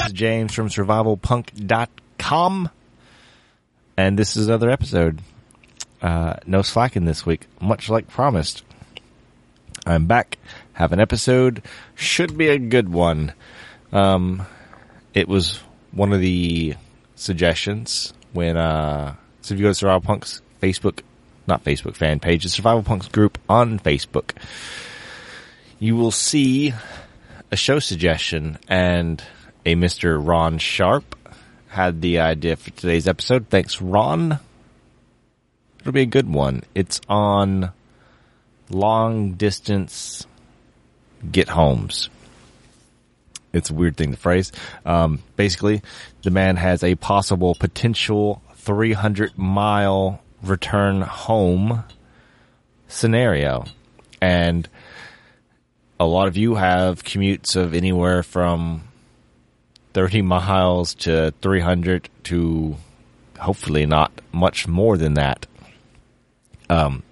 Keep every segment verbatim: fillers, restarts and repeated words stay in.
This is James from survival punk dot com, and this is another episode. Uh, no slacking this week, much like promised. I'm back, have an episode, should be a good one. Um, it was one of the suggestions when, uh, so if you go to Survival Punk's Facebook, not Facebook fan page, the Survival Punks group on Facebook, you will see a show suggestion, and a Mister Ron Sharp had the idea for today's episode. Thanks, Ron. It'll be a good one. It's on long distance get homes. It's a weird thing to phrase. Um, basically, the man has a possible potential three hundred mile return home scenario. And a lot of you have commutes of anywhere from thirty miles to three hundred to hopefully not much more than that. Um,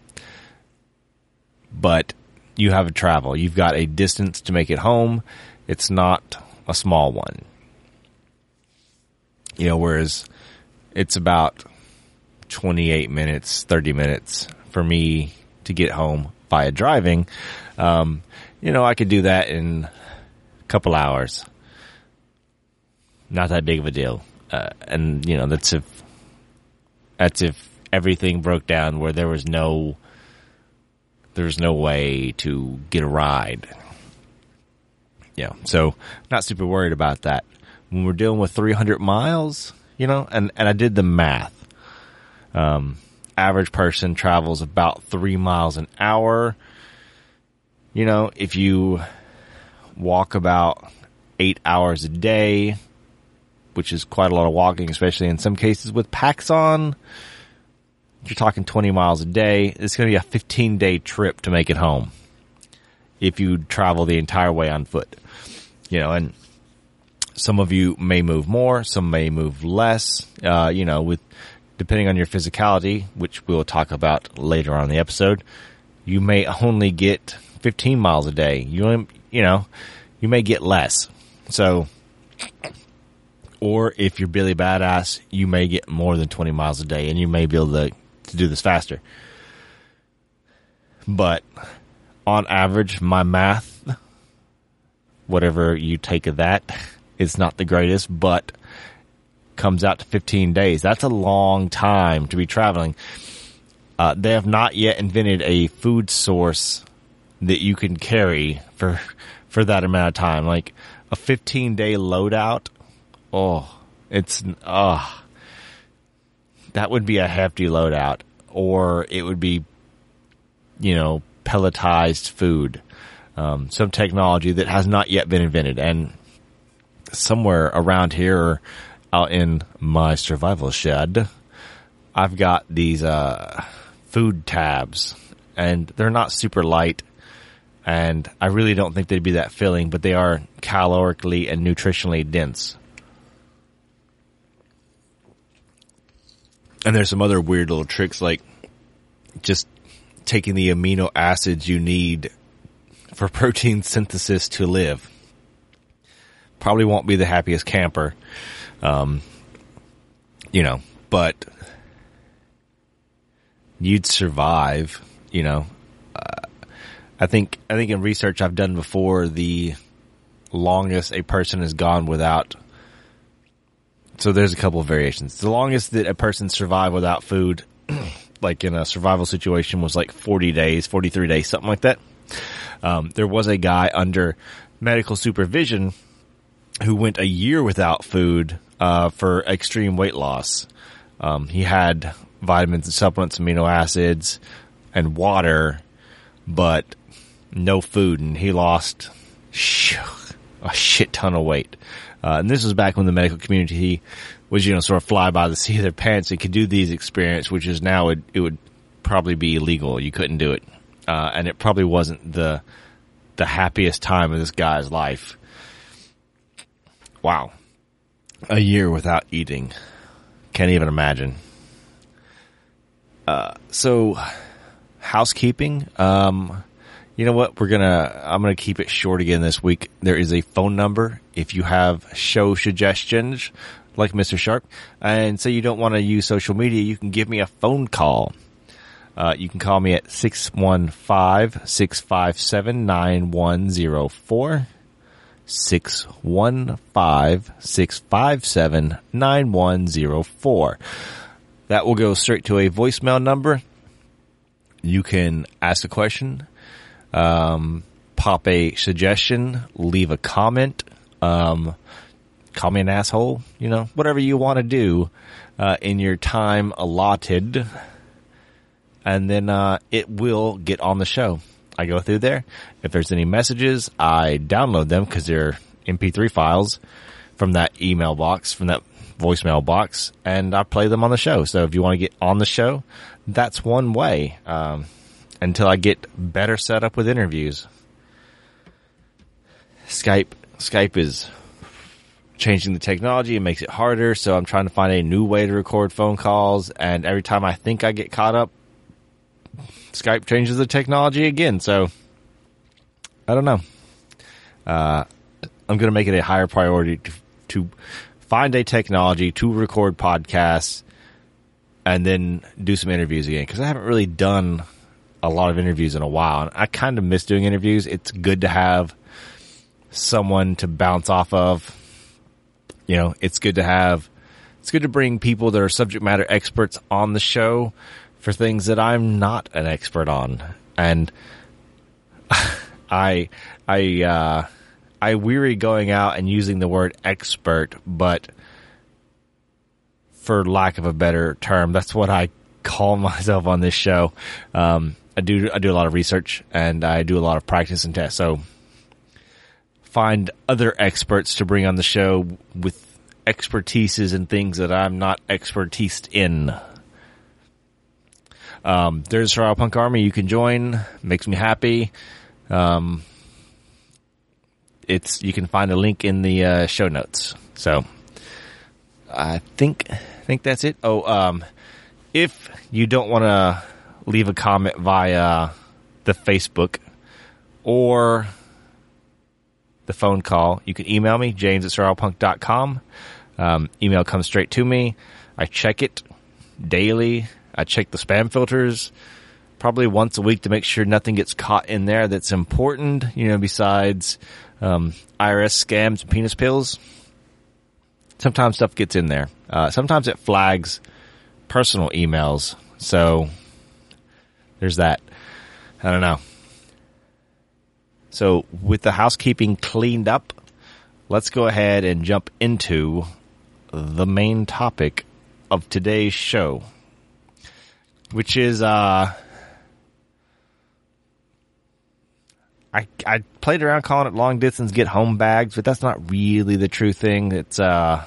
but you have a travel. You've got a distance to make it home. It's not a small one. You know, whereas it's about twenty-eight minutes, thirty minutes for me to get home via driving. Um, you know, I could do that in a couple hours. Not that big of a deal. Uh, and, you know, that's if, that's if everything broke down where there was no, there was no way to get a ride. Yeah. So not super worried about that. When we're dealing with three hundred miles, you know, and, and I did the math. Um, average person travels about three miles an hour. You know, if you walk about eight hours a day, which is quite a lot of walking, especially in some cases with packs on, you're talking twenty miles a day. It's going to be a fifteen day trip to make it home if you travel the entire way on foot. You know, and some of you may move more, some may move less, uh, you know, with depending on your physicality, which we'll talk about later on in the episode. You may only get fifteen miles a day. You, you know, you may get less. So, or if you're Billy Badass, you may get more than twenty miles a day, and you may be able to, to do this faster. But on average, my math, whatever you take of that, is not the greatest, but comes out to fifteen days. That's a long time to be traveling. Uh, they have not yet invented a food source that you can carry for for that amount of time. Like a fifteen day loadout. Oh, it's, uh, that would be a hefty loadout, or it would be, you know, pelletized food. Um, some technology that has not yet been invented. And somewhere around here out in my survival shed, I've got these, uh, food tabs, and they're not super light. And I really don't think they'd be that filling, but they are calorically and nutritionally dense. And there's some other weird little tricks, like just taking the amino acids you need for protein synthesis to live. Probably won't be the happiest camper, um, you know, but you'd survive, you know. Uh, I think, I think in research I've done before, the longest a person has gone without, so there's a couple of variations. The longest that a person survived without food, like in a survival situation, was like forty days, forty-three days, something like that. Um, there was a guy under medical supervision who went a year without food, uh, for extreme weight loss. Um, he had vitamins and supplements, amino acids, and water, but no food, and he lost a shit ton of weight. Uh, and this was back when the medical community was, you know, sort of fly by the seat of their pants and could do these experiments, which is now it, it would probably be illegal. You couldn't do it. Uh, and it probably wasn't the, the happiest time of this guy's life. Wow. A year without eating. Can't even imagine. Uh, so housekeeping, um, You know what? We're gonna. I'm gonna keep it short again this week. There is a phone number if you have show suggestions, like Mister Sharp, and say you don't want to use social media. You can give me a phone call. Uh, you can call me at six one five, six five seven, nine one zero four. six one five, six five seven, nine one zero four. That will go straight to a voicemail number. You can ask a question, um, pop a suggestion, leave a comment, um, call me an asshole, you know, whatever you want to do uh, in your time allotted. And then uh, it will get on the show. I go through there. If there's any messages, I download them because they're M P three files from that email box, from that voicemail box, and I play them on the show. So if you want to get on the show, that's one way, um, until I get better set up with interviews. Skype, Skype is changing the technology. It makes it harder. So I'm trying to find a new way to record phone calls. And every time I think I get caught up, Skype changes the technology again, so I don't know. Uh, I'm going to make it a higher priority to, to find a technology to record podcasts and then do some interviews again, because I haven't really done a lot of interviews in a while, and I kind of miss doing interviews. It's good to have someone to bounce off of. You know, it's good to have, it's good to bring people that are subject matter experts on the show for things that I'm not an expert on. And I, I, uh, I weary going out and using the word expert, but for lack of a better term, that's what I call myself on this show. Um, I do, I do a lot of research and I do a lot of practice and tests. So find other experts to bring on the show with expertises and things that I'm not expertised in. Um, there's Survival Punk Army. You can join. Makes me happy. Um, it's, you can find a link in the, uh, show notes. So I think, I think that's it. Oh, um, if you don't want to leave a comment via the Facebook or the phone call, you can email me, james at survival punk dot com. Um, email comes straight to me. I check it daily. I check the spam filters probably once a week to make sure nothing gets caught in there that's important, you know, besides um, I R S scams and penis pills. Sometimes stuff gets in there. Uh, sometimes it flags personal emails. So there's that. I don't know. So with the housekeeping cleaned up, let's go ahead and jump into the main topic of today's show, which is, uh, I, I played around calling it long distance get home bags, but that's not really the true thing. It's, uh,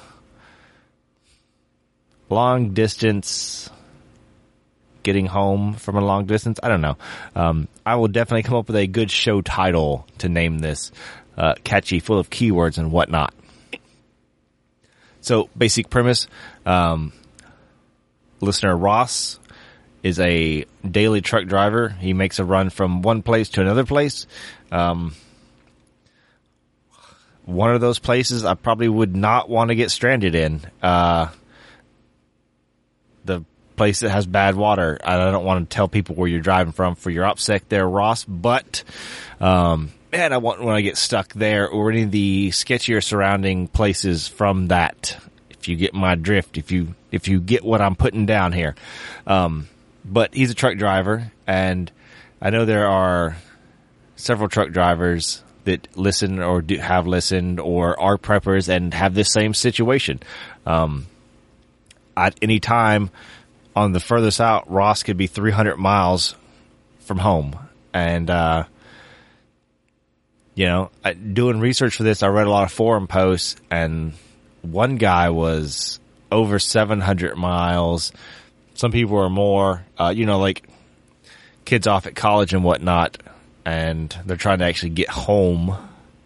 long distance getting home from a long distance. I don't know. Um, I will definitely come up with a good show title to name this, uh, catchy, full of keywords and whatnot. So basic premise, um, listener Ross is a daily truck driver. He makes a run from one place to another place. Um, one of those places I probably would not want to get stranded in. Uh, the place that has bad water. I don't want to tell people where you're driving from for your OPSEC there, Ross, but, um, man, I want when I get stuck there or any of the sketchier surrounding places from that. If you get my drift, if you, if you get what I'm putting down here. Um, but he's a truck driver, and I know there are several truck drivers that listen or do have listened or are preppers and have this same situation. Um, at any time on the furthest out, Ross could be three hundred miles from home. And, uh, you know, I, doing research for this, I read a lot of forum posts, and one guy was over seven hundred miles. Some people are more, uh, you know, like kids off at college and whatnot, and they're trying to actually get home.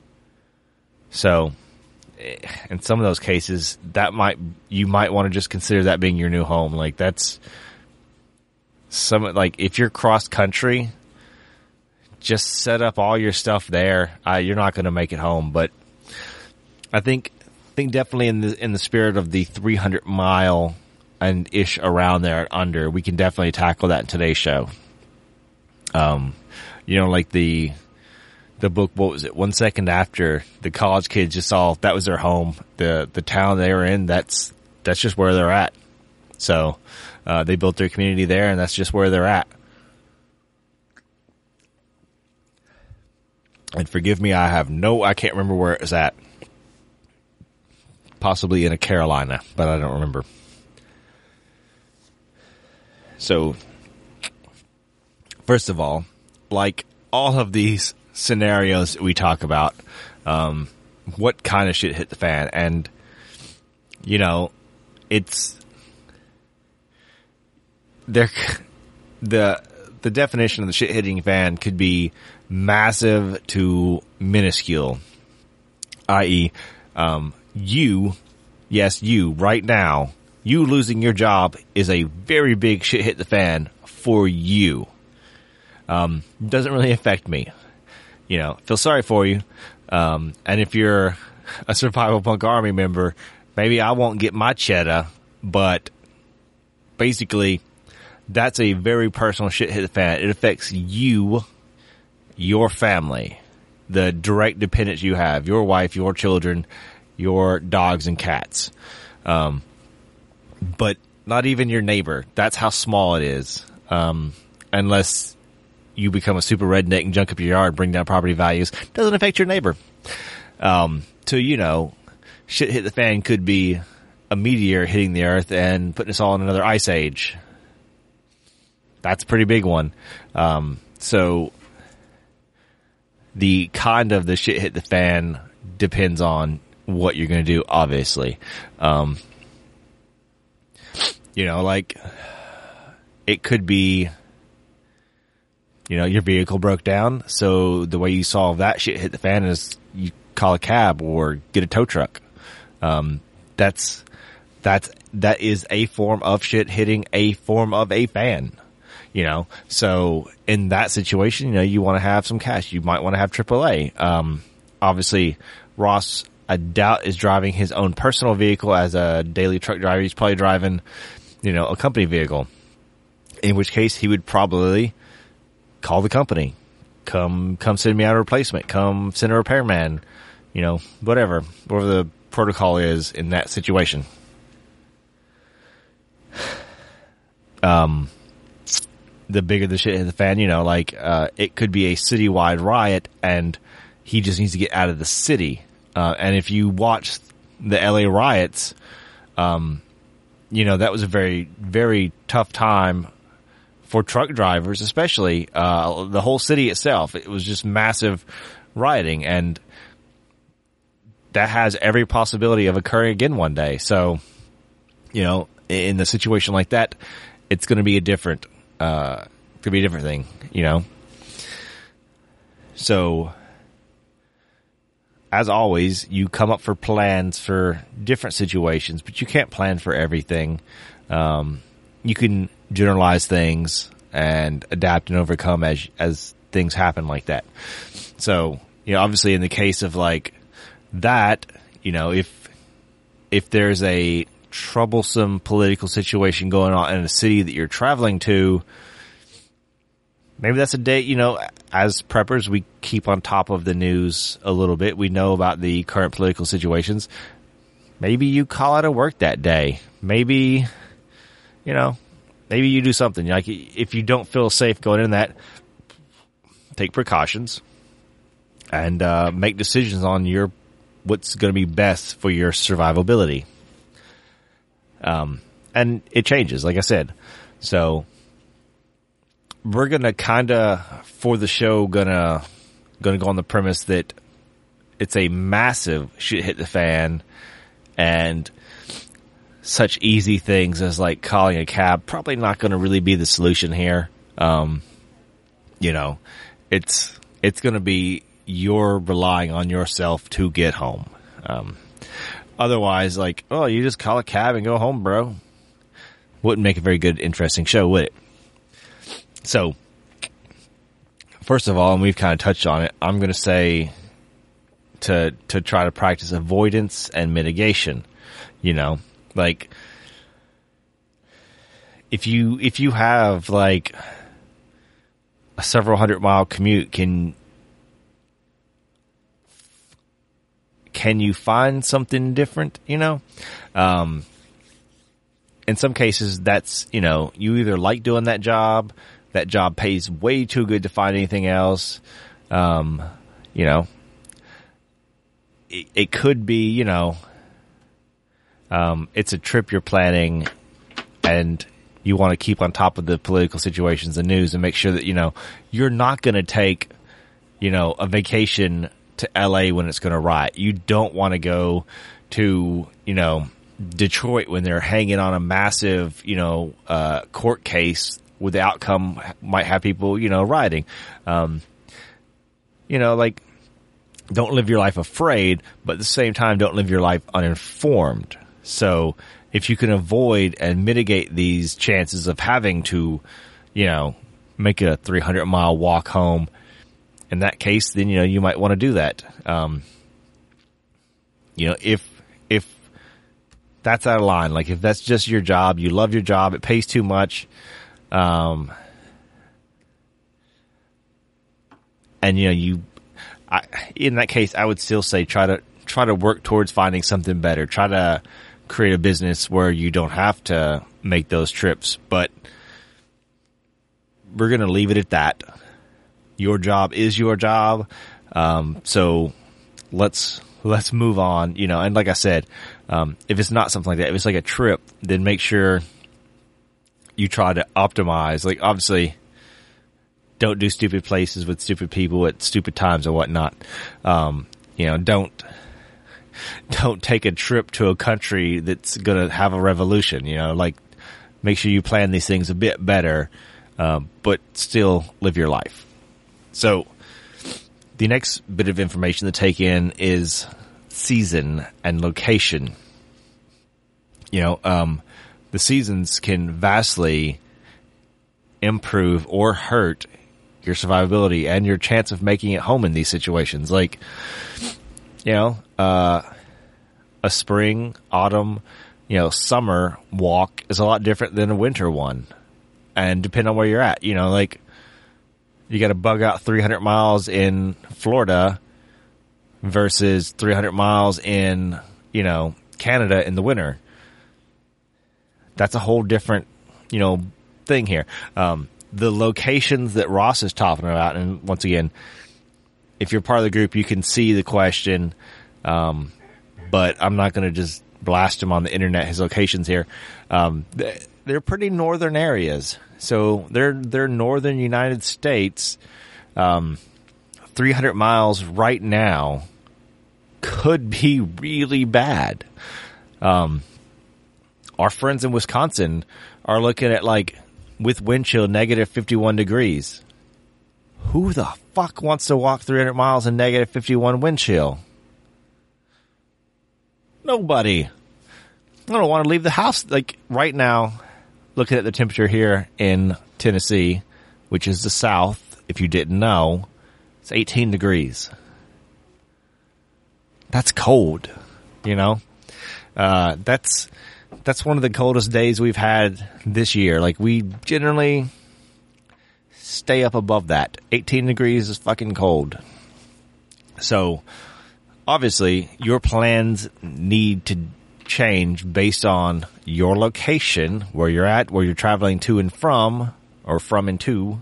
So in some of those cases, that might, you might want to just consider that being your new home. Like that's some, like if you're cross country, just set up all your stuff there. Uh, you're not going to make it home, but I think think definitely in the in the spirit of the three hundred mile and ish around there and under, we can definitely tackle that in today's show. Um, you know, like the the book, what was it? One Second After, the college kids just saw that was their home, the the town they were in. That's that's just where they're at. So uh, they built their community there, and that's just where they're at. And forgive me, I have no, I can't remember where it was at. Possibly in a Carolina, but I don't remember. So, first of all, like all of these scenarios that we talk about, um, what kind of shit hit the fan? And, you know, it's, there, the, the definition of the shit hitting fan could be massive to minuscule, that is, um, you, yes, you, right now, you losing your job is a very big shit hit the fan for you. Um, doesn't really affect me. You know, feel sorry for you. Um, and if you're a Survival Punk Army member, maybe I won't get my cheddar, but basically, that's a very personal shit hit the fan. It affects you, your family, the direct dependents you have, your wife, your children, your dogs and cats. Um, but not even your neighbor. That's how small it is. Um, unless you become a super redneck and junk up your yard, bring down property values, doesn't affect your neighbor. Um, so, you know, shit hit the fan could be a meteor hitting the earth and putting us all in another ice age. That's a pretty big one. Um, so the kind of the shit hit the fan depends on what you're going to do, obviously. Um, you know, like it could be, you know, your vehicle broke down. So the way you solve that shit hit the fan is you call a cab or get a tow truck. Um, that's, that's, that is a form of shit hitting a form of a fan, you know? So in that situation, you know, you want to have some cash. You might want to have triple A. Um, obviously Ross, I doubt, is driving his own personal vehicle as a daily truck driver. He's probably driving, you know, a company vehicle, in which case he would probably call the company. Come, come send me out a replacement. Come send a repairman, you know, whatever, whatever the protocol is in that situation. Um, the bigger the shit hit the fan, you know, like, uh, it could be a citywide riot and he just needs to get out of the city. Uh, and if you watch the L A riots, um, you know, that was a very, very tough time for truck drivers, especially, uh, the whole city itself. It was just massive rioting, and that has every possibility of occurring again one day. So, you know, in a situation like that, it's going to be a different, uh, could be a different thing, you know? So, as always, you come up for plans for different situations, but you can't plan for everything. Um, you can generalize things and adapt and overcome as, as things happen like that. So, you know, obviously in the case of like that, you know, if, if there's a troublesome political situation going on in a city that you're traveling to, maybe that's a day, you know, as preppers, we keep on top of the news a little bit. We know about the current political situations. Maybe you call out of work that day. Maybe, you know, maybe you do something. Like, if you don't feel safe going in that, take precautions and uh, make decisions on your what's going to be best for your survivability. Um, and it changes, like I said. So we're going to kind of, for the show, gonna, gonna go on the premise that it's a massive shit hit the fan, and such easy things as like calling a cab probably not going to really be the solution here. Um, you know, it's, it's going to be you're relying on yourself to get home. Um, otherwise, like, oh, you just call a cab and go home, bro. Wouldn't make a very good, interesting show, would it? So, first of all, and we've kind of touched on it, I'm going to say to to try to practice avoidance and mitigation. You know, like if you if you have like a several hundred mile commute, can can you find something different? You know, um, in some cases, that's, you know, you either like doing that job, that job pays way too good to find anything else. Um, you know, it, it could be, you know, um, it's a trip you're planning and you want to keep on top of the political situations and news and make sure that, you know, you're not going to take, you know, a vacation to L A when it's going to riot. You don't want to go to, you know, Detroit when they're hanging on a massive, you know, uh, court case with the outcome might have people, you know, rioting. Um, you know, like, don't live your life afraid, but at the same time, don't live your life uninformed. So if you can avoid and mitigate these chances of having to, you know, make a three hundred mile walk home, in that case, then, you know, you might want to do that. Um, you know, if, if that's out of line, like if that's just your job, you love your job, it pays too much, um, and, you know, you, I, in that case, I would still say try to, try to work towards finding something better. Try to create a business where you don't have to make those trips, but we're going to leave it at that. Your job is your job. Um, so let's, let's move on, you know, and like I said, um, if it's not something like that, if it's like a trip, then make sure you try to optimize. Like, obviously, don't do stupid places with stupid people at stupid times or whatnot. Um, you know, don't, don't take a trip to a country that's going to have a revolution, you know, like make sure you plan these things a bit better, uh, but still live your life. So the next bit of information to take in is season and location. You know, um, the seasons can vastly improve or hurt your survivability and your chance of making it home in these situations. Like, you know, uh, a spring, autumn, you know, summer walk is a lot different than a winter one. And depending on where you're at, you know, like, you got to bug out three hundred miles in Florida versus three hundred miles in, you know, Canada in the winter. That's a whole different, you know, thing here. Um, the locations that Ross is talking about, and once again, if you're part of the group, you can see the question, um, but I'm not going to just blast him on the internet, his locations here. Um, they're pretty northern areas. So they're, they're northern United States. Um, three hundred miles right now could be really bad. Um, our friends in Wisconsin are looking at, like, with wind chill, negative fifty-one degrees. Who the fuck wants to walk three hundred miles in negative fifty-one wind chill? Nobody. I don't want to leave the house. Like, right now, looking at the temperature here in Tennessee, which is the South, if you didn't know, it's eighteen degrees. That's cold, you know? Uh, that's, that's one of the coldest days we've had this year. Like, we generally stay up above that. eighteen degrees is fucking cold. So, obviously, your plans need to change based on your location, where you're at, where you're traveling to and from, or from and to,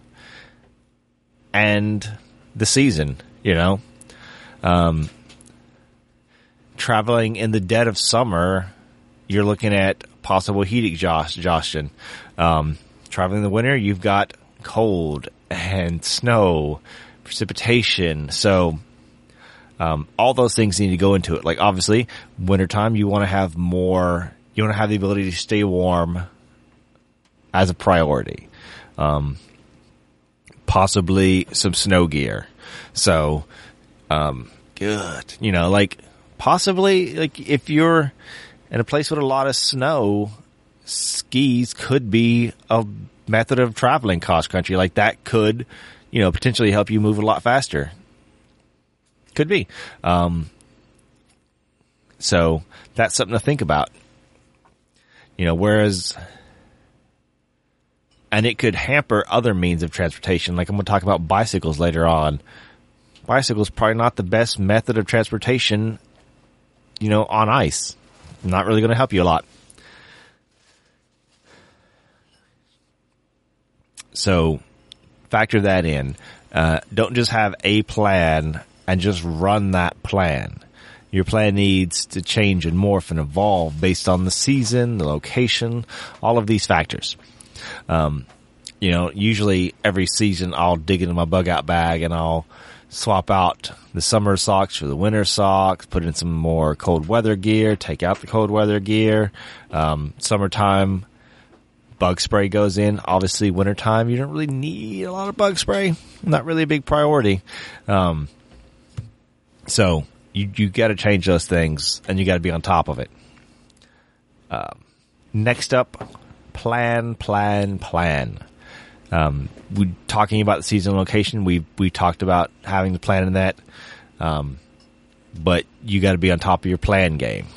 and the season, you know. Um, traveling in the dead of summer, you're looking at possible heat exhaustion. Um, traveling in the winter, you've got cold and snow, precipitation, so Um, all those things need to go into it. Like, obviously, wintertime, you want to have more, you want to have the ability to stay warm as a priority. Um, possibly some snow gear. So, um, good. You know, like, possibly, like, if you're in a place with a lot of snow, skis could be a method of traveling cross country. Like, that could, you you know, potentially help you move a lot faster. Could be. Um, so that's something to think about. You know, whereas, and it could hamper other means of transportation. Like I'm going to talk about bicycles later on. Bicycles probably not the best method of transportation, you know, on ice. Not really going to help you a lot. So factor that in. Uh, don't just have a plan and just run that plan. Your plan needs to change and morph and evolve based on the season, the location, all of these factors. Um, you know, usually every season I'll dig into my bug out bag and I'll swap out the summer socks for the winter socks, put in some more cold weather gear, take out the cold weather gear. Um, summertime bug spray goes in. Obviously wintertime, you don't really need a lot of bug spray. Not really a big priority. Um, so you, you gotta change those things and you gotta be on top of it. Uh, next up, plan, plan, plan. Um, we talking about the season location. We, we talked about having the plan in that. Um, but you gotta be on top of your plan game.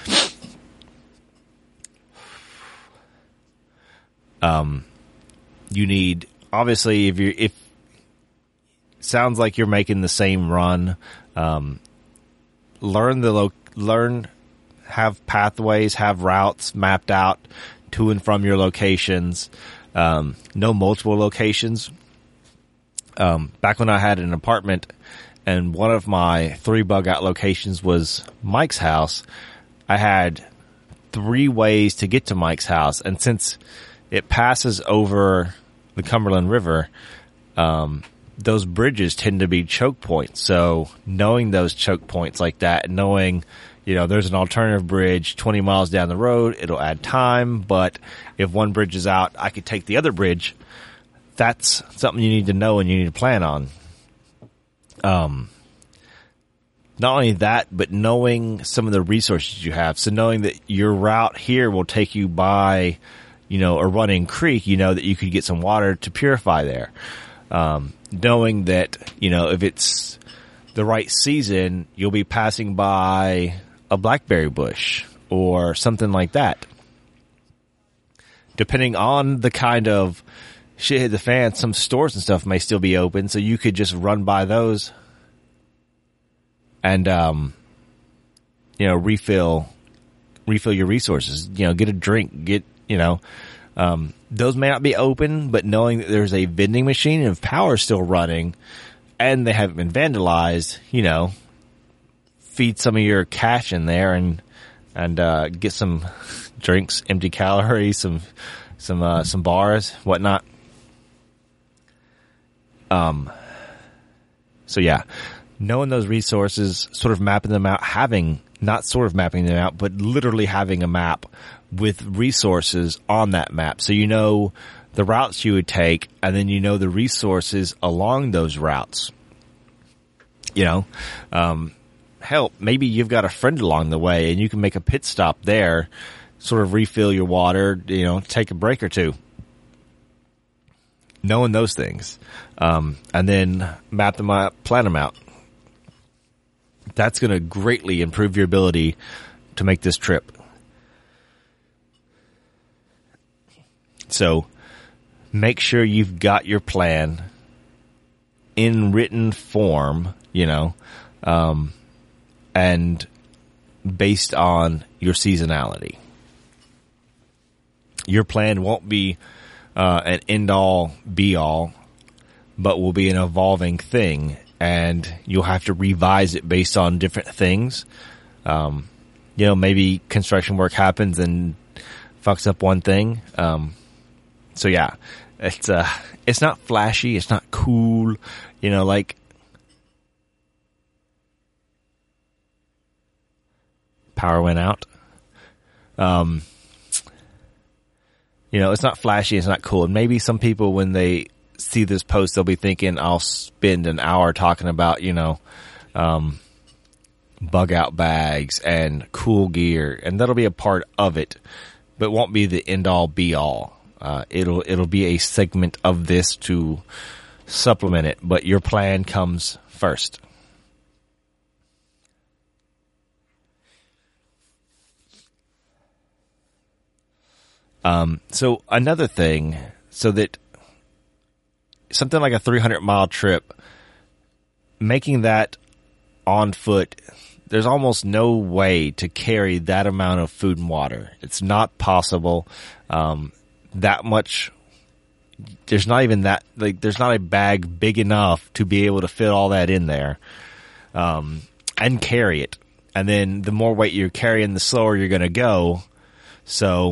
Um, you need, obviously, if you're, if, sounds like you're making the same run, um, learn the, lo- learn, have pathways, have routes mapped out to and from your locations, um, know multiple locations. Um, back when I had an apartment and one of my three bug out locations was Mike's house, I had three ways to get to Mike's house. And since it passes over the Cumberland River, um, those bridges tend to be choke points. So knowing those choke points like that, knowing, you know, there's an alternative bridge twenty miles down the road, it'll add time. But if one bridge is out, I could take the other bridge. That's something you need to know and you need to plan on. Um, not only that, but knowing some of the resources you have. So knowing that your route here will take you by, you know, a running creek, you know that you could get some water to purify there. Um, knowing that, you know, if it's the right season, you'll be passing by a blackberry bush or something like that. Depending on the kind of shit hit the fan, some stores and stuff may still be open, so you could just run by those and, um, you know, refill, refill your resources, you know, get a drink, get, you know, um, those may not be open, but knowing that there's a vending machine and if power's still running and they haven't been vandalized, you know, feed some of your cash in there and, and, uh, get some drinks, empty calories, some, some, uh, some bars, whatnot. Um, so yeah, knowing those resources, sort of mapping them out, having, not sort of mapping them out, but literally having a map with resources on that map. So you know the routes you would take and then you know the resources along those routes. You know, um, hell, maybe you've got a friend along the way and you can make a pit stop there, sort of refill your water, you know, take a break or two. Knowing those things. Um, and then map them out, plan them out. That's going to greatly improve your ability to make this trip. So make sure you've got your plan in written form, you know, um, and based on your seasonality. Your plan won't be uh, an end-all, be-all, but will be an evolving thing, and you'll have to revise it based on different things. Um, you know, maybe construction work happens and fucks up one thing. Um, so yeah, it's, uh, it's not flashy. It's not cool. You know, like, power went out. Um, you know, it's not flashy. It's not cool. And maybe some people, when they see this post, they'll be thinking, I'll spend an hour talking about, you know, um, bug out bags and cool gear, and that'll be a part of it, but won't be the end all be all. Uh, it'll, it'll be a segment of this to supplement it, but your plan comes first. Um, so another thing, so that something like a three hundred mile trip, making that on foot, there's almost no way to carry that amount of food and water. It's not possible. Um, that much, there's not even that, like, there's not a bag big enough to be able to fit all that in there, um, and carry it. And then the more weight you're carrying, the slower you're going to go. So,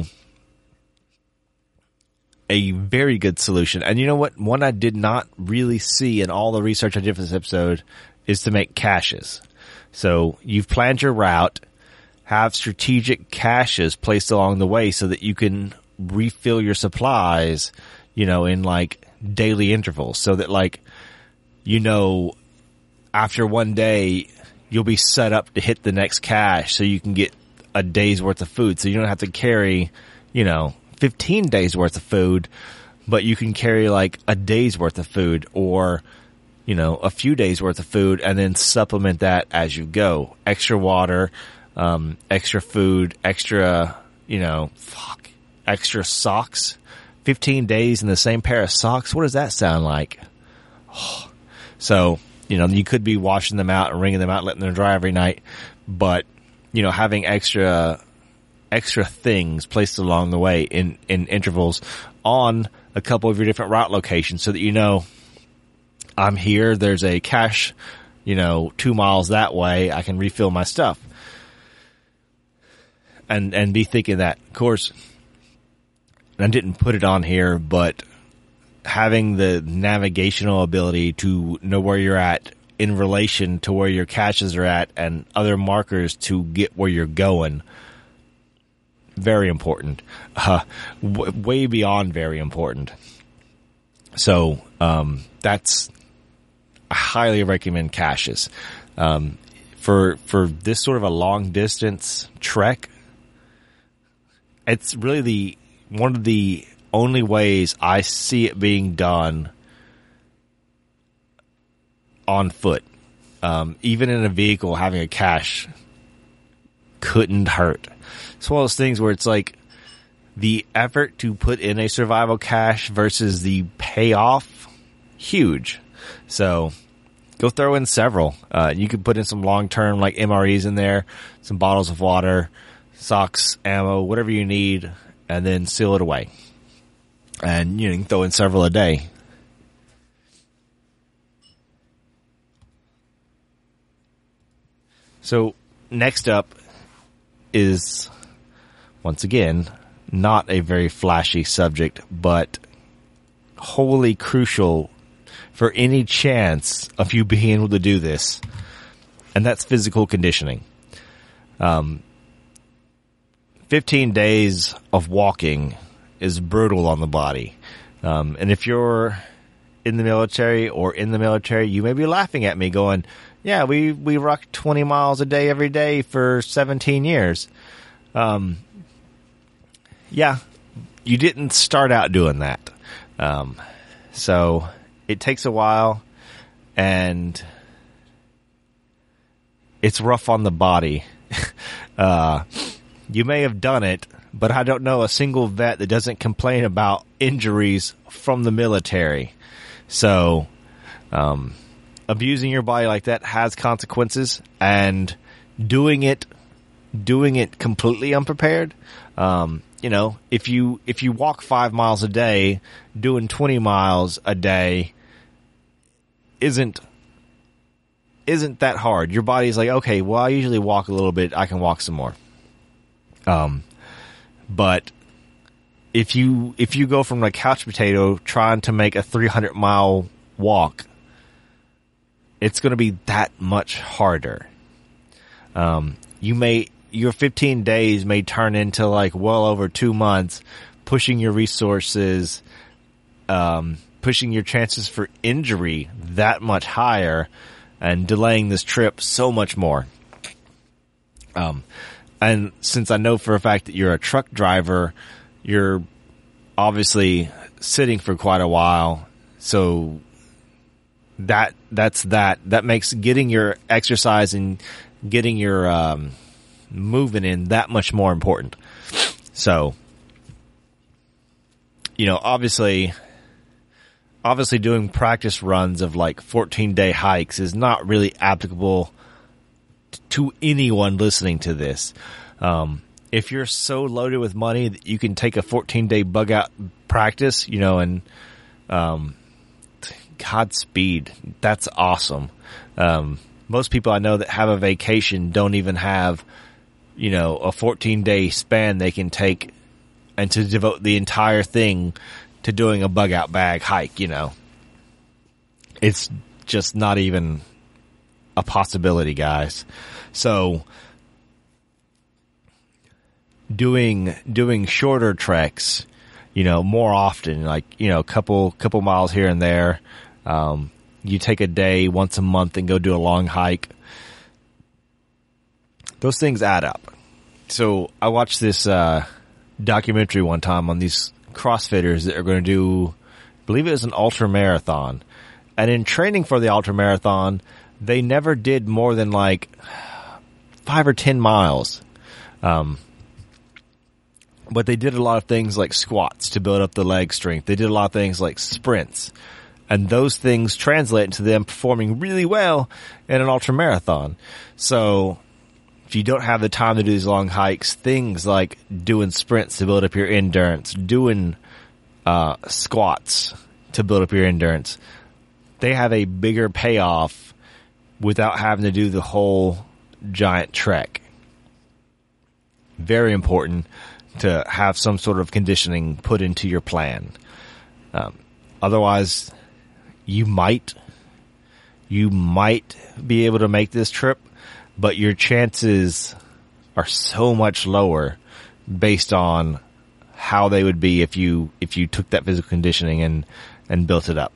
a very good solution. And you know what? One I did not really see in all the research I did for this episode is to make caches. So you've planned your route, have strategic caches placed along the way so that you can refill your supplies, you know, in like daily intervals, so that, like, you know, after one day you'll be set up to hit the next cache so you can get a day's worth of food. So you don't have to carry, you know, fifteen days worth of food, but you can carry like a day's worth of food, or, you know, a few days worth of food, and then supplement that as you go. Extra water, um, extra food, extra, you know, fuck, extra socks. fifteen days in the same pair of socks. What does that sound like? Oh. So, you know, you could be washing them out and wringing them out, letting them dry every night, but, you know, having extra extra things placed along the way in, in intervals on a couple of your different route locations, so that, you know, I'm here, there's a cache, you know, two miles that way, I can refill my stuff. And, and be thinking that, of course, I didn't put it on here, but having the navigational ability to know where you're at in relation to where your caches are at and other markers to get where you're going, very important. Uh, w- way beyond very important. So, um, that's, I highly recommend caches. Um, for, for this sort of a long distance trek, it's really the, one of the only ways I see it being done on foot. Um, even in a vehicle, having a cache couldn't hurt. It's one of those things where it's like the effort to put in a survival cache versus the payoff, huge. So go throw in several. Uh, you could put in some long-term like M R Es in there, some bottles of water, socks, ammo, whatever you need, and then seal it away. And you know, you can throw in several a day. So next up is, once again, not a very flashy subject, but wholly crucial for any chance of you being able to do this, and that's physical conditioning. Um, fifteen days of walking is brutal on the body. Um, and if you're in the military or in the military, you may be laughing at me going, yeah, we, we rocked twenty miles a day every day for seventeen years. Um, yeah, you didn't start out doing that. Um, so it takes a while, and it's rough on the body. uh, you may have done it, but I don't know a single vet that doesn't complain about injuries from the military. So, um, abusing your body like that has consequences, and doing it, doing it completely unprepared. Um, you know, if you, if you walk five miles a day, doing twenty miles a day isn't, isn't that hard. Your body's like, okay, well, I usually walk a little bit, I can walk some more. Um, but if you, if you go from a couch potato trying to make a three hundred mile walk, it's going to be that much harder. Um, you may, your fifteen days may turn into like well over two months, pushing your resources, um, pushing your chances for injury that much higher, and delaying this trip so much more. Um, and since I know for a fact that you're a truck driver, you're obviously sitting for quite a while. So that that's that. That makes getting your exercise and getting your um, moving in that much more important. So, you know, obviously, obviously doing practice runs of like fourteen day hikes is not really applicable t- to anyone listening to this. Um, if you're so loaded with money that you can take a fourteen day bug out practice, you know, and, um, Godspeed. That's awesome. Um, most people I know that have a vacation don't even have, you know, a fourteen day span they can take and to devote the entire thing to doing a bug out bag hike, you know. It's just not even a possibility, guys. So doing, doing shorter treks, you know, more often, like, you know, couple, couple miles here and there. Um, you take a day once a month and go do a long hike. Those things add up. So I watched this, uh, documentary one time on these CrossFitters that are going to do, I believe it was an ultra marathon. And in training for the ultra marathon, they never did more than like five or ten miles. Um, but they did a lot of things like squats to build up the leg strength. They did a lot of things like sprints. And those things translate into them performing really well in an ultra marathon. So if you don't have the time to do these long hikes, things like doing sprints to build up your endurance, doing uh, squats to build up your endurance, they have a bigger payoff without having to do the whole giant trek. Very important to have some sort of conditioning put into your plan. Um, otherwise, you might, you might be able to make this trip, but your chances are so much lower based on how they would be if you, if you took that physical conditioning and, and built it up.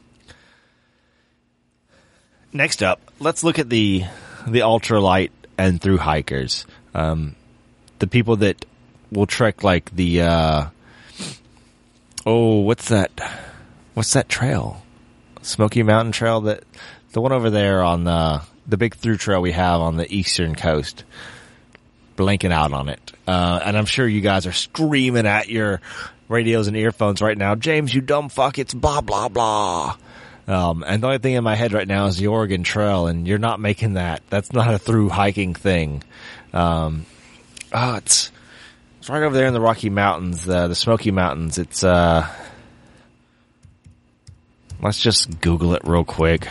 Next up, let's look at the, the ultralight and through hikers. Um, the people that will trek like the, uh, oh, what's that? What's that trail? Smoky Mountain Trail, that the one over there on the the big through trail we have on the eastern coast. Blanking out on it. Uh, and I'm sure you guys are screaming at your radios and earphones right now, James, you dumb fuck, it's blah, blah, blah. Um, and the only thing in my head right now is the Oregon Trail, and you're not making that. That's not a through hiking thing. Um, oh, it's, it's right over there in the Rocky Mountains, uh, the Smoky Mountains. It's, uh, let's just Google it real quick.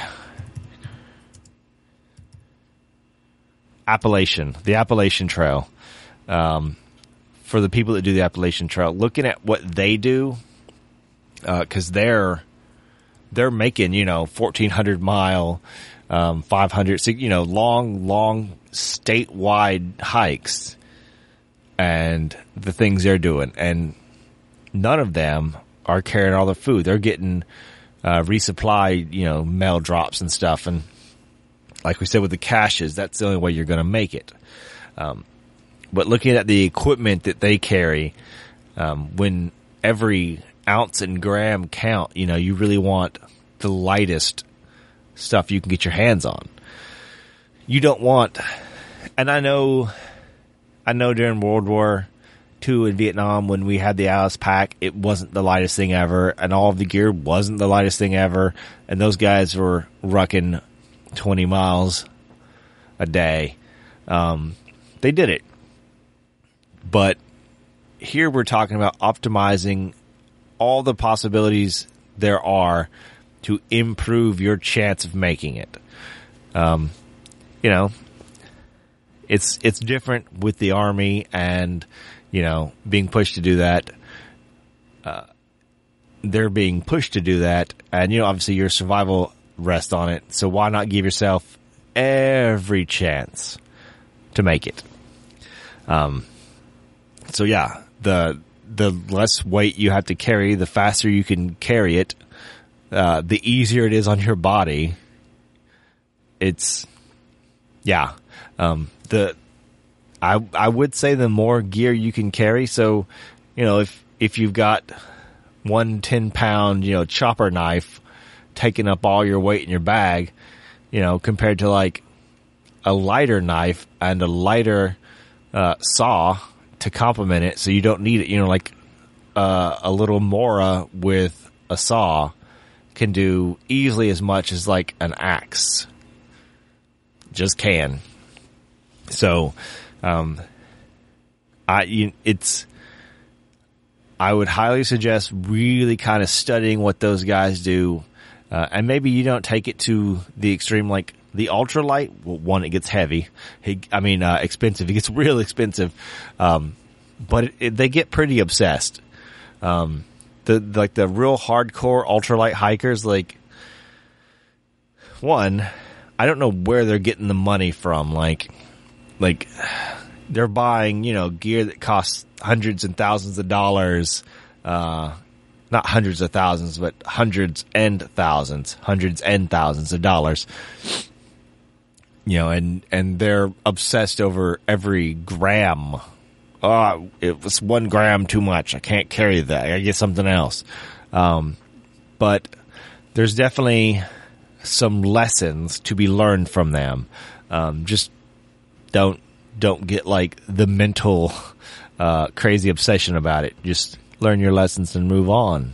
Appalachian, the Appalachian Trail. Um, for the people that do the Appalachian Trail, looking at what they do, uh, cause they're, they're making, you know, fourteen hundred mile, um, five hundred, you know, long, long statewide hikes and the things they're doing. And none of them are carrying all the food. They're getting, uh, resupplied, you know, mail drops and stuff. And like we said with the caches, that's the only way you're going to make it. Um, but looking at the equipment that they carry, um, when every ounce and gram count, you know, you really want the lightest stuff you can get your hands on. You don't want, and I know, I know during World War Two in Vietnam when we had the Alice Pack, it wasn't the lightest thing ever, and all of the gear wasn't the lightest thing ever, and those guys were rucking twenty miles a day. Um, they did it. But here we're talking about optimizing all the possibilities there are to improve your chance of making it. Um, you know, it's, it's different with the Army and, you know, being pushed to do that. Uh, they're being pushed to do that. And, you know, obviously your survival rests on it. So why not give yourself every chance to make it? Um, so yeah, the, the less weight you have to carry, the faster you can carry it, uh, the easier it is on your body. It's, yeah, um, the, I, I would say the more gear you can carry. So, you know, if, if you've got one ten pound, you know, chopper knife taking up all your weight in your bag, you know, compared to like a lighter knife and a lighter uh, saw to complement it, so you don't need it. You know, like uh, a little Mora with a saw can do easily as much as like an axe. Just can. So, um, I you, it's. I would highly suggest really kind of studying what those guys do, uh, and maybe you don't take it to the extreme, like the ultralight. Well, one, it gets heavy. He, I mean, uh, expensive. It gets real expensive, um, but it, it, they get pretty obsessed. Um, the like the real hardcore ultralight hikers, like one, I don't know where they're getting the money from. Like, like they're buying, you know, gear that costs hundreds and thousands of dollars, uh, not hundreds of thousands, but hundreds and thousands, hundreds and thousands of dollars. You know, and, and they're obsessed over every gram. Oh, it was one gram too much. I can't carry that. I gotta get something else. Um, but there's definitely some lessons to be learned from them. Um, just don't, don't get like the mental, uh, crazy obsession about it. Just learn your lessons and move on.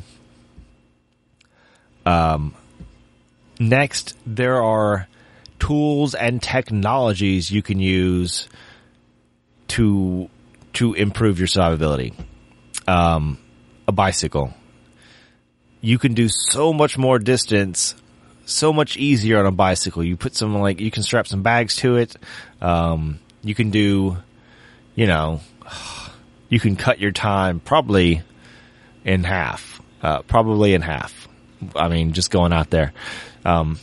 Um, next, there are tools and technologies you can use to, to improve your survivability. Um, a bicycle. You can do so much more distance so much easier on a bicycle. You put some, like, you can strap some bags to it. Um, you can do, you know, you can cut your time probably in half, uh, probably in half. I mean, just going out there. Um,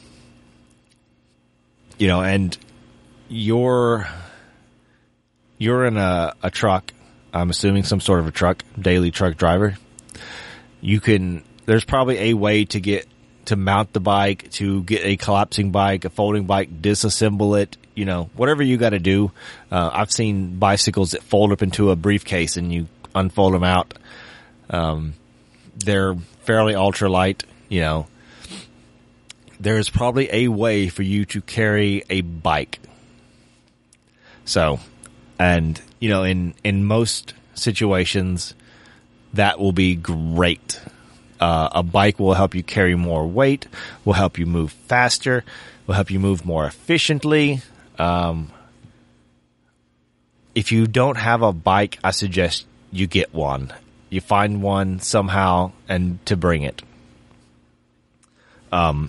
you know, and you're, you're in a, a truck, I'm assuming some sort of a truck, daily truck driver. You can, there's probably a way to get, to mount the bike, to get a collapsing bike, a folding bike, disassemble it, you know, whatever you got to do. Uh, I've seen bicycles that fold up into a briefcase and you unfold them out. Um, they're fairly ultralight, you know. There's probably a way for you to carry a bike. So, and, you know, in, in most situations, that will be great. Uh, a bike will help you carry more weight, will help you move faster, will help you move more efficiently. Um, if you don't have a bike, I suggest you get one. You find one somehow and to bring it. Um,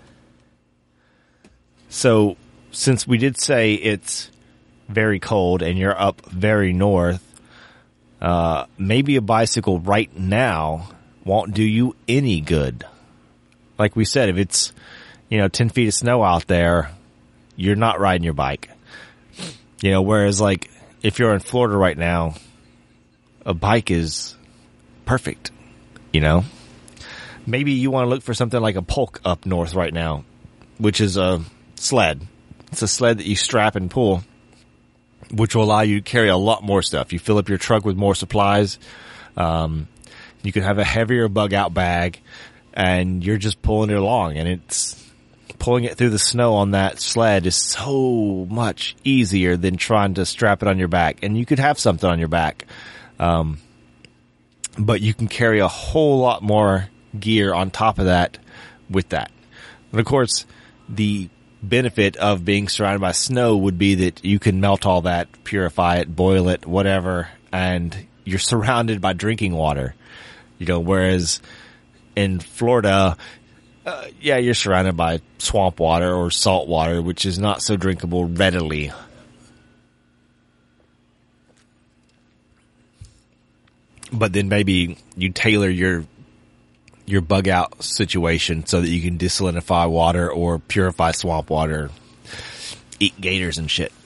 so since we did say it's very cold and you're up very north, uh, maybe a bicycle right now won't do you any good. Like we said, if it's, you know, ten feet of snow out there, you're not riding your bike. You know, whereas like if you're in Florida right now, a bike is perfect, you know. Maybe you want to look for something like a Polk up north right now, which is a sled. It's a sled that you strap and pull, which will allow you to carry a lot more stuff. You fill up your truck with more supplies. Um, You can have a heavier bug out bag and you're just pulling it along, and it's pulling it through the snow on that sled is so much easier than trying to strap it on your back. And you could have something on your back. Um, but you can carry a whole lot more gear on top of that with that. And of course, the benefit of being surrounded by snow would be that you can melt all that, purify it, boil it, whatever, and you're surrounded by drinking water. You know, whereas in Florida, uh, yeah, you're surrounded by swamp water or salt water, which is not so drinkable readily. But then maybe you tailor your your bug out situation so that you can desalinify water or purify swamp water, eat gators and shit.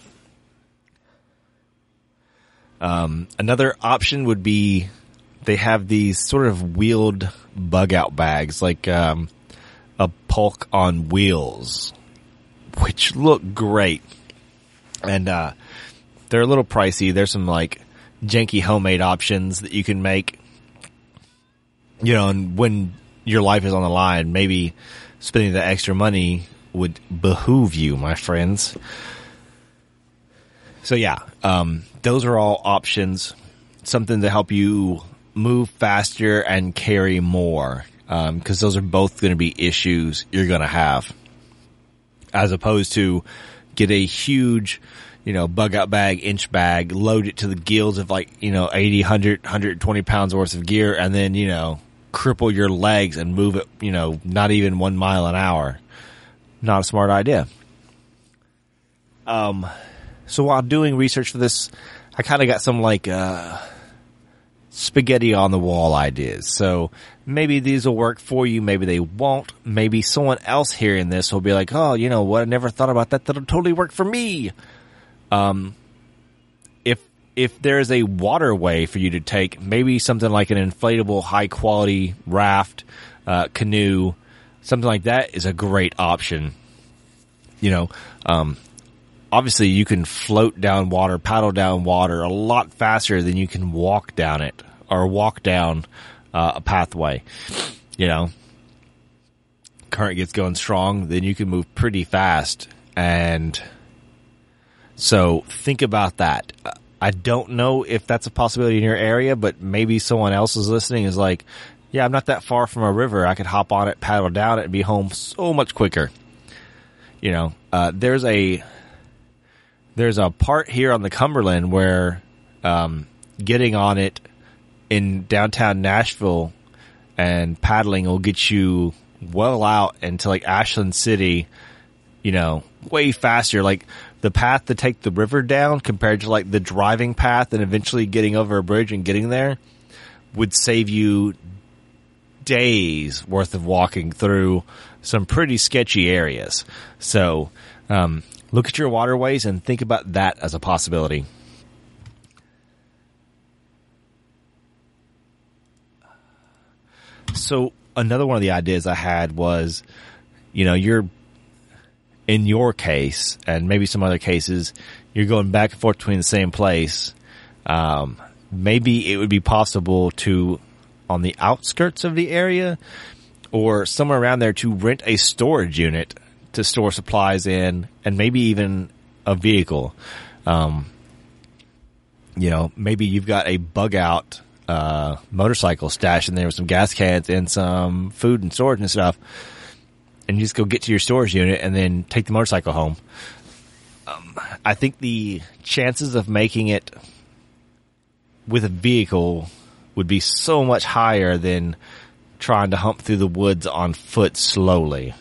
Um, another option would be they have these sort of wheeled bug out bags, like um, a Polk on wheels, which look great. And uh, they're a little pricey. There's some like janky homemade options that you can make. You know, and when your life is on the line, maybe spending the extra money would behoove you, my friends. So yeah, um, those are all options. Something to help you move faster and carry more, um, because those are both going to be issues you're going to have. As opposed to get a huge, you know, bug out bag, inch bag, load it to the gills of like, you know, eighty, one hundred, one hundred twenty pounds worth of gear, and then, you know, cripple your legs and move it, you know, not even one mile an hour. Not a smart idea. Um, so while doing research for this, I kind of got some like, uh, spaghetti on the wall ideas. So maybe these will work for you. Maybe they won't. Maybe someone else hearing this will be like, oh, you know what? I never thought about that. That'll totally work for me. Um, if, if there's a waterway for you to take, maybe something like an inflatable high quality raft, uh, canoe, something like that is a great option. You know, um, obviously you can float down water, paddle down water a lot faster than you can walk down it or walk down uh, a pathway. You know, current gets going strong, then you can move pretty fast. And so think about that. I don't know if that's a possibility in your area, but maybe someone else is listening is like, yeah, I'm not that far from a river. I could hop on it, paddle down it, and be home so much quicker. You know, uh, there's a, there's a part here on the Cumberland where, um, getting on it in downtown Nashville and paddling will get you well out into like Ashland City, you know, way faster. Like the path to take the river down compared to like the driving path and eventually getting over a bridge and getting there would save you days worth of walking through some pretty sketchy areas. So, um, look at your waterways and think about that as a possibility. So another one of the ideas I had was, you know, you're in your case and maybe some other cases, you're going back and forth between the same place. Um, maybe it would be possible to, on the outskirts of the area or somewhere around there, to rent a storage unit to store supplies in, and maybe even a vehicle. Um, you know, maybe you've got a bug out, uh, motorcycle stashed in there with some gas cans and some food and storage and stuff. And you just go get to your storage unit and then take the motorcycle home. Um, I think the chances of making it with a vehicle would be so much higher than trying to hump through the woods on foot slowly.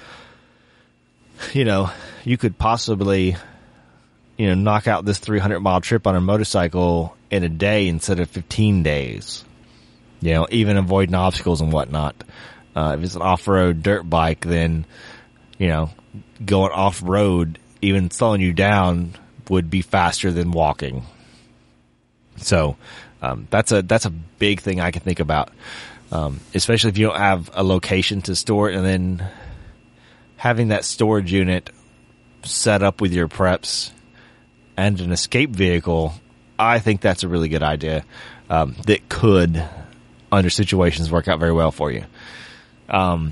You know, you could possibly, you know, knock out this three hundred mile trip on a motorcycle in a day instead of fifteen days. You know, even avoiding obstacles and whatnot. Uh, if it's an off-road dirt bike, then, you know, going off-road, even slowing you down, would be faster than walking. So, um, that's a, that's a big thing I can think about. Um, especially if you don't have a location to store it, and then having that storage unit set up with your preps and an escape vehicle, I think that's a really good idea. Um, that could, under situations, work out very well for you. Um,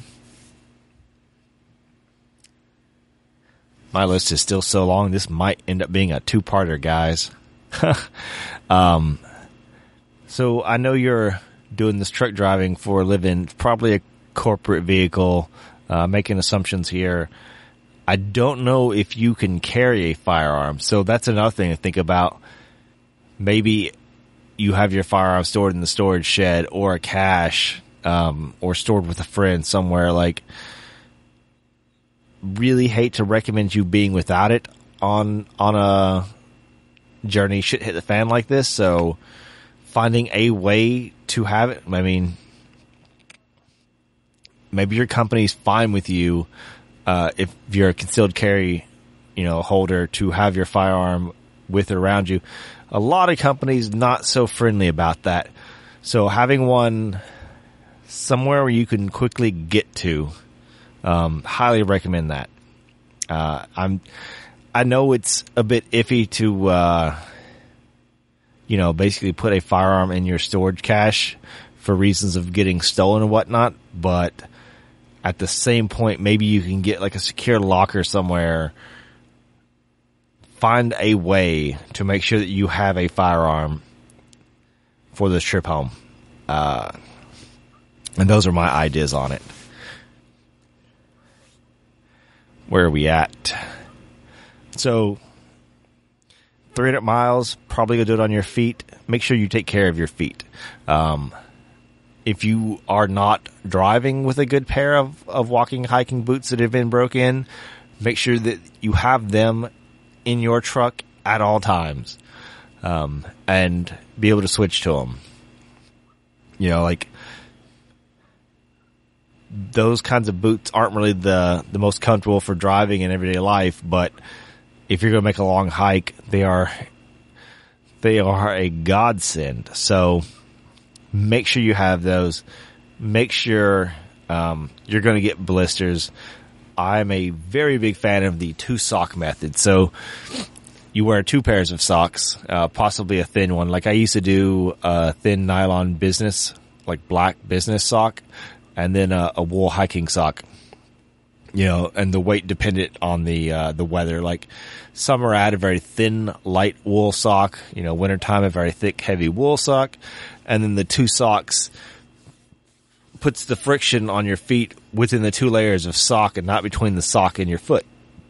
my list is still so long, this might end up being a two-parter, guys. um, so I know you're doing this truck driving for a living, probably a corporate vehicle, uh, making assumptions here. I don't know if you can carry a firearm, so that's another thing to think about. Maybe you have your firearm stored in the storage shed or a cache, um, or stored with a friend somewhere. Like, really hate to recommend you being without it on, on a journey shit hit the fan like this. So finding a way to have it, I mean, maybe your company's fine with you, uh, if you're a concealed carry, you know, holder, to have your firearm with or around you. A lot of companies not so friendly about that. So having one somewhere where you can quickly get to, um, highly recommend that. Uh, I'm, I know it's a bit iffy to, uh, you know, basically put a firearm in your storage cache for reasons of getting stolen and whatnot, but at the same point, maybe you can get like a secure locker somewhere. Find a way to make sure that you have a firearm for this trip home. Uh, and those are my ideas on it. Where are we at? So, three hundred miles, probably gonna do it on your feet. Make sure you take care of your feet. Um, if you are not driving with a good pair of, of walking, hiking boots that have been broke in, make sure that you have them in your truck at all times. Um, and be able to switch to them. You know, like, those kinds of boots aren't really the, the most comfortable for driving in everyday life, but if you're going to make a long hike, they are, they are a godsend. So make sure you have those. Make sure, um, you're going to get blisters. I'm a very big fan of the two sock method. So you wear two pairs of socks, uh, possibly a thin one. Like I used to do a thin nylon business, like black business sock, and then a, a wool hiking sock. You know, and the weight dependent on the, uh, the weather. Like summer I had a very thin, light wool sock. You know, wintertime a very thick, heavy wool sock. And then the two socks puts the friction on your feet within the two layers of sock and not between the sock and your foot.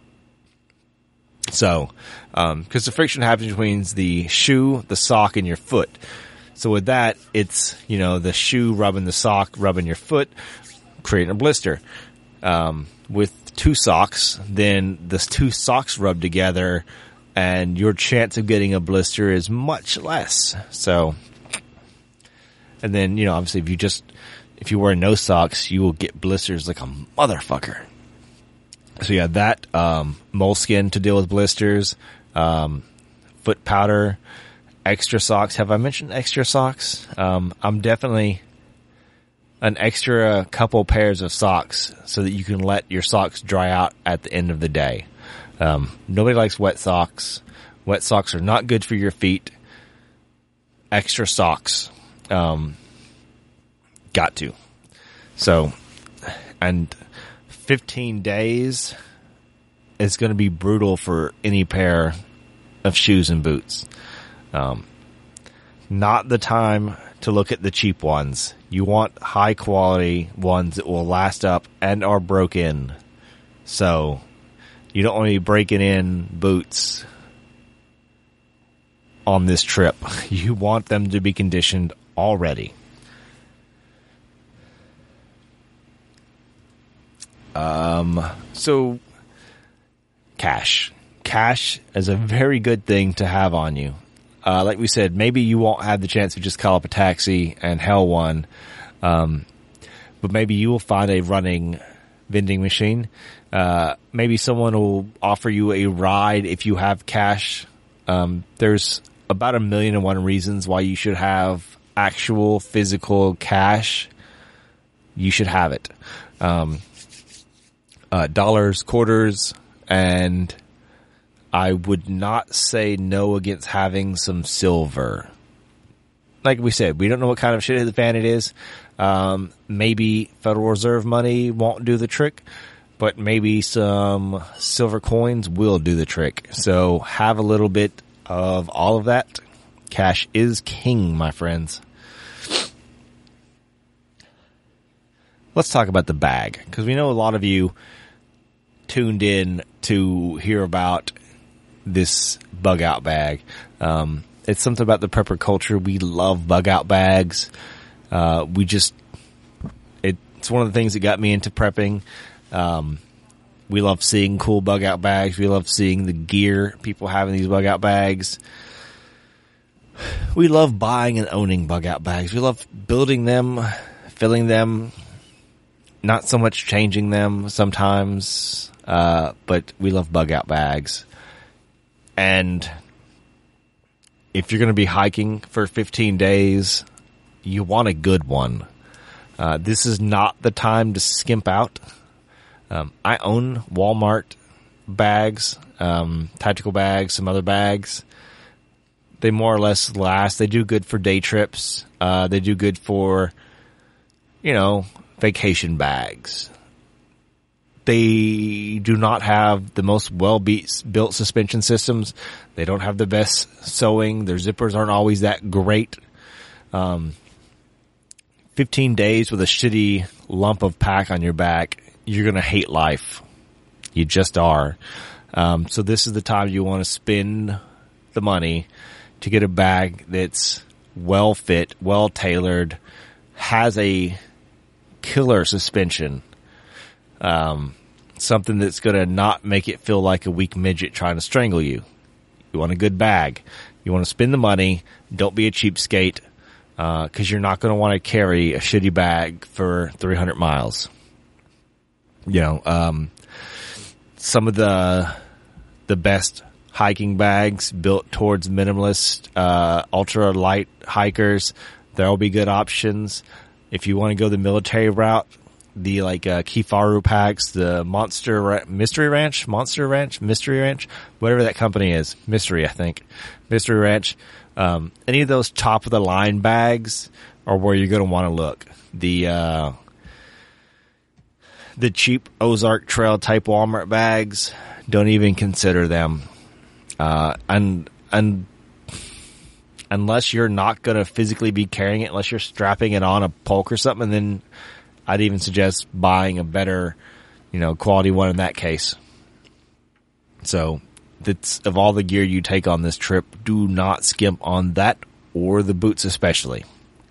So, um, cause the friction happens between the shoe, the sock, and your foot. So with that, it's, you know, the shoe rubbing the sock, rubbing your foot, creating a blister. Um, with two socks, then the two socks rub together and your chance of getting a blister is much less. So, and then, you know, obviously if you just, if you wear no socks, you will get blisters like a motherfucker. So yeah, that, um, moleskin to deal with blisters, um, foot powder, extra socks. Have I mentioned extra socks? Um, I'm definitely an extra couple pairs of socks so that you can let your socks dry out at the end of the day. Um, nobody likes wet socks. Wet socks are not good for your feet. Extra socks. Um, got to. So, and fifteen days is going to be brutal for any pair of shoes and boots. Um, not the time to look at the cheap ones. You want high quality ones that will last up and are broken. So you don't want to be breaking in boots on this trip. You want them to be conditioned already. Um, so cash. Cash is a very good thing to have on you. Uh, like we said, maybe you won't have the chance to just call up a taxi and hail one. Um, but maybe you will find a running vending machine. Uh, maybe someone will offer you a ride if you have cash. Um, there's about a million and one reasons why you should have actual physical cash. You should have it. Um, uh, dollars, quarters, and I would not say no against having some silver. Like we said, we don't know what kind of shit of the fan it is. Um, maybe Federal Reserve money won't do the trick, but maybe some silver coins will do the trick. So have a little bit of all of that. Cash is king, my friends. Let's talk about the bag, because we know a lot of you tuned in to hear about this bug out bag. Um, it's something about the prepper culture. We love bug out bags. Uh, we just, it, it's one of the things that got me into prepping. Um, we love seeing cool bug out bags. We love seeing the gear people have in these bug out bags. We love buying and owning bug out bags. We love building them, filling them, not so much changing them sometimes, uh, but we love bug out bags. And if you're going to be hiking for fifteen days, you want a good one. Uh, this is not the time to skimp out. Um, I own Walmart bags, um, tactical bags, some other bags. They more or less last. They do good for day trips. Uh, they do good for, you know, vacation bags. they do not have the most well-built suspension systems. They don't have the best sewing. Their zippers aren't always that great. Um, fifteen days with a shitty lump of pack on your back, you're going to hate life. You just are. Um, so this is the time you want to spend the money to get a bag that's well fit, well tailored, has a killer suspension. Um, something that's going to not make it feel like a weak midget trying to strangle you. You want a good bag. You want to spend the money. Don't be a cheapskate, uh, cause you're not going to want to carry a shitty bag for three hundred miles. You know, um, some of the, the best hiking bags built towards minimalist, uh, ultra light hikers, there'll be good options. If you want to go the military route, the like, uh, Kifaru packs, the Monster, Ra- Mystery Ranch, Monster Ranch, Mystery Ranch, whatever that company is, Mystery, I think, Mystery Ranch, um, any of those top of the line bags are where you're going to want to look. The, uh, the cheap Ozark Trail type Walmart bags, don't even consider them. Uh, and, and unless you're not going to physically be carrying it, unless you're strapping it on a Polk or something, then I'd even suggest buying a better, you know, quality one in that case. So that's, of all the gear you take on this trip, do not skimp on that or the boots especially.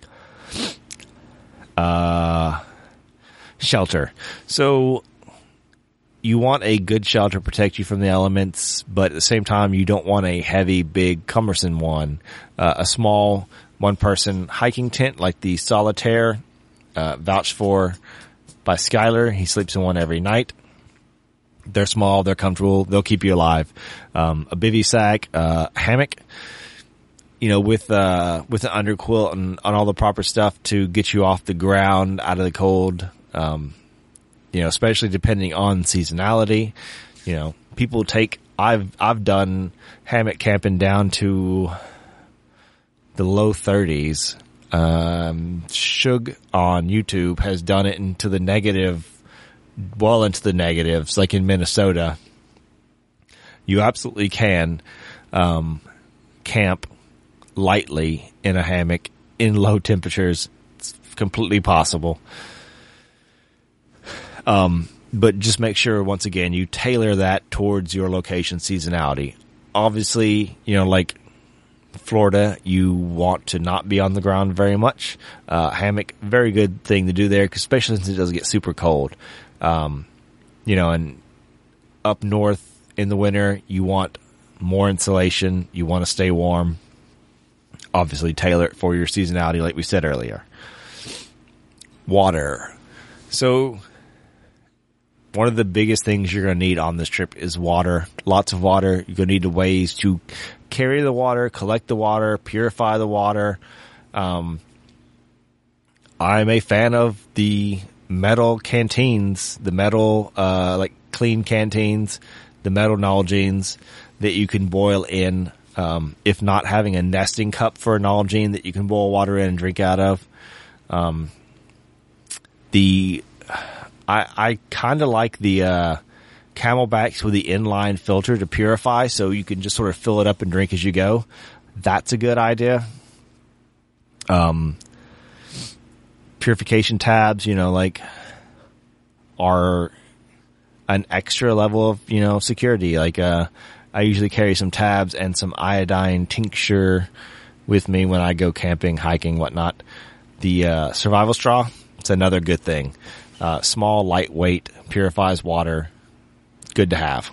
Uh, shelter. So you want a good shelter to protect you from the elements, but at the same time, you don't want a heavy, big, cumbersome one. Uh, a small one-person hiking tent like the Solitaire, uh, vouched for by Skyler. He sleeps in one every night. They're small, they're comfortable, they'll keep you alive. Um, a bivy sack, uh, hammock, you know, with, uh, with an underquilt and, and all the proper stuff to get you off the ground, out of the cold. Um, you know, especially depending on seasonality. You know, people take, I've, I've done hammock camping down to the low thirties. Um, Shug on YouTube has done it into the negative, well into the negatives, like in Minnesota. You absolutely can, um, camp lightly in a hammock in low temperatures. It's completely possible. Um, but just make sure, once again, you tailor that towards your location seasonality. Obviously, you know, like Florida, you want to not be on the ground very much. Uh, hammock, very good thing to do there, especially since it doesn't get super cold. Um, you know, and up north in the winter, you want more insulation. You want to stay warm. Obviously, tailor it for your seasonality, like we said earlier. Water. So, one of the biggest things you're going to need on this trip is water. Lots of water. You're going to need ways to carry the water, collect the water, purify the water. Um, I'm a fan of the metal canteens, the metal, uh, like clean canteens, the metal Nalgene's that you can boil in. Um, if not having a nesting cup for a Nalgene that you can boil water in and drink out of. Um, the, I, I kind of like the, uh, Camelbacks with the inline filter to purify, so you can just sort of fill it up and drink as you go. That's a good idea. Um, purification tabs, you know, like, are an extra level of, you know, security. Like, uh, I usually carry some tabs and some iodine tincture with me when I go camping, hiking, whatnot. The, uh, survival straw, it's another good thing. Uh, small, lightweight, purifies water. Good to have.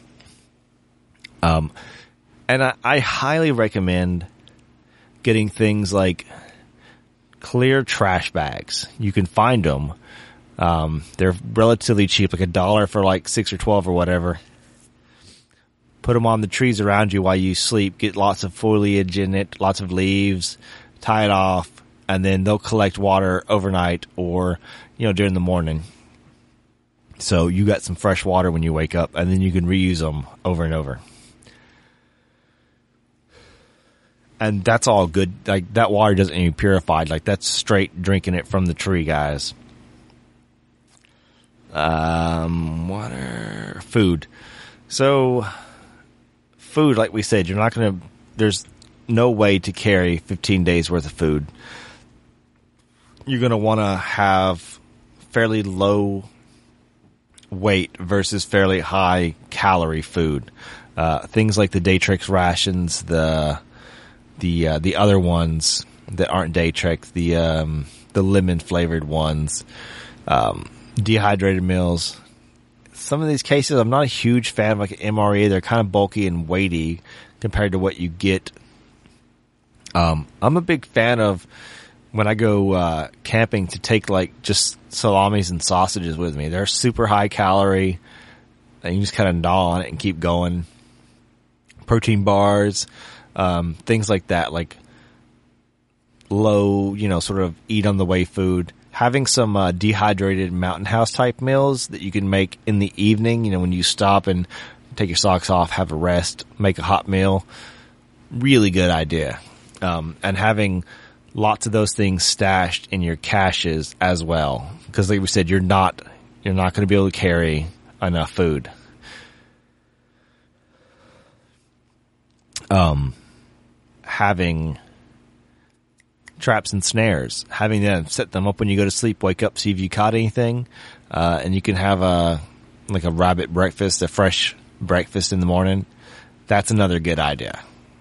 Um, and I, I highly recommend getting things like clear trash bags. You can find them. Um, they're relatively cheap, like a dollar for like six or twelve or whatever. Put them on the trees around you while you sleep. Get lots of foliage in it, lots of leaves. Tie it off, and then they'll collect water overnight or, you know, during the morning. So you got some fresh water when you wake up, and then you can reuse them over and over. And that's all good. Like, that water doesn't need purified. Like, that's straight drinking it from the tree, guys. Um, water, food. So, food, like we said, you're not going to, there's no way to carry fifteen days worth of food. You're going to want to have fairly low weight versus fairly high calorie food. Uh, things like the Daytrix rations, the the uh, the other ones that aren't Daytrix, the um, the lemon flavored ones, um, dehydrated meals. Some of these cases, I'm not a huge fan of like an M R E. They're kind of bulky and weighty compared to what you get. Um, I'm a big fan of when I go uh, camping to take like just salamis and sausages with me. They're super high calorie, and you just kind of gnaw on it and keep going. Protein bars, um, things like that, like low, you know, sort of eat on the way food. Having some uh, dehydrated Mountain House type meals that you can make in the evening, you know, when you stop and take your socks off, have a rest, make a hot meal. Really good idea. Um, and having lots of those things stashed in your caches as well. Because like we said, you're not, you're not going to be able to carry enough food. Um, having traps and snares, having them set them up when you go to sleep, wake up, see if you caught anything, uh, and you can have a, like a rabbit breakfast, a fresh breakfast in the morning. That's another good idea.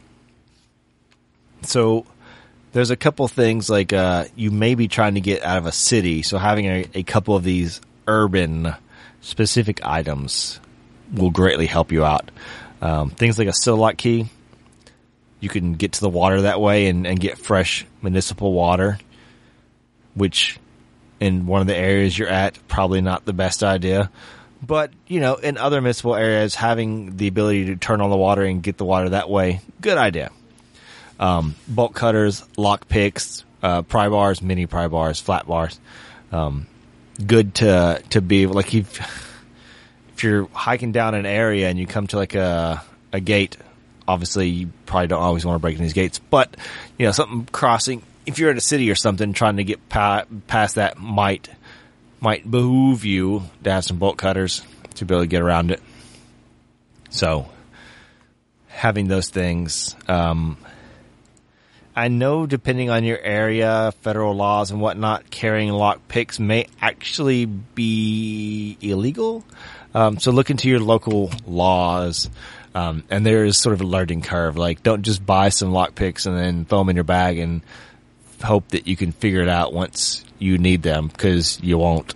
So there's a couple things like, uh, you may be trying to get out of a city. So having a, a couple of these urban specific items will greatly help you out. Um, things like a Silhouette key. You can get to the water that way and, and get fresh municipal water, which in one of the areas you're at, probably not the best idea. But, you know, in other municipal areas, having the ability to turn on the water and get the water that way, good idea. Um, bolt cutters, lock picks, uh, pry bars, mini pry bars, flat bars. Um, good to, to be like if, if you're hiking down an area and you come to like a, a gate, obviously you probably don't always want to break in these gates, but you know, something crossing, if you're in a city or something trying to get pa- past that might, might behoove you to have some bolt cutters to be able to get around it. So having those things, um, I know depending on your area, federal laws and whatnot, carrying lock picks may actually be illegal. Um, so look into your local laws. Um, and there is sort of a learning curve. Like, don't just buy some lock picks and then throw them in your bag and hope that you can figure it out once you need them, because you won't.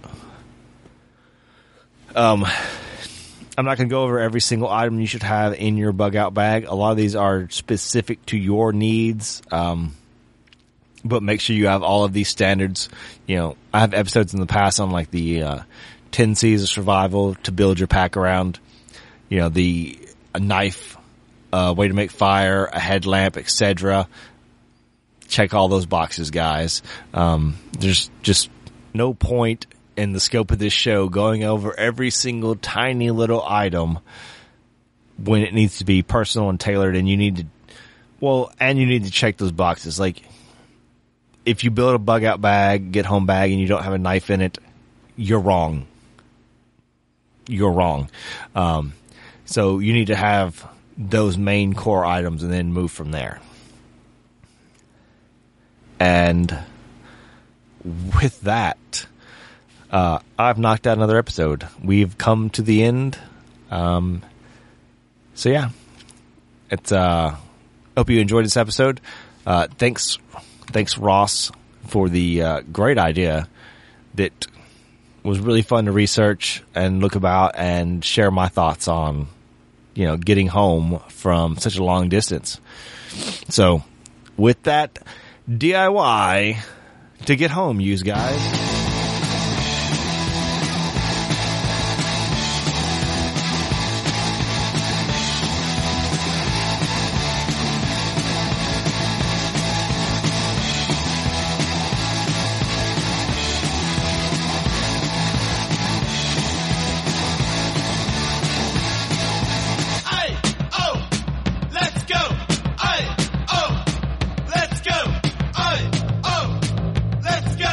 Um, I'm not going to go over every single item you should have in your bug out bag. A lot of these are specific to your needs. Um, but make sure you have all of these standards. You know, I have episodes in the past on like the, uh, ten C's of survival to build your pack around, you know, the, a knife, a way to make fire, a headlamp, et cetera. Check all those boxes, guys. Um, there's just no point in the scope of this show going over every single tiny little item when it needs to be personal and tailored, and you need to, well, and you need to check those boxes. Like, if you build a bug out bag, get home bag, and you don't have a knife in it, you're wrong. You're wrong. Um, So you need to have those main core items and then move from there. And with that, uh, I've knocked out another episode. We've come to the end. Um, so yeah, it's, uh, hope you enjoyed this episode. Uh, thanks, thanks Ross for the, uh, great idea that was really fun to research and look about and share my thoughts on, you know, getting home from such a long distance. So with that, D I Y to get home, use guys.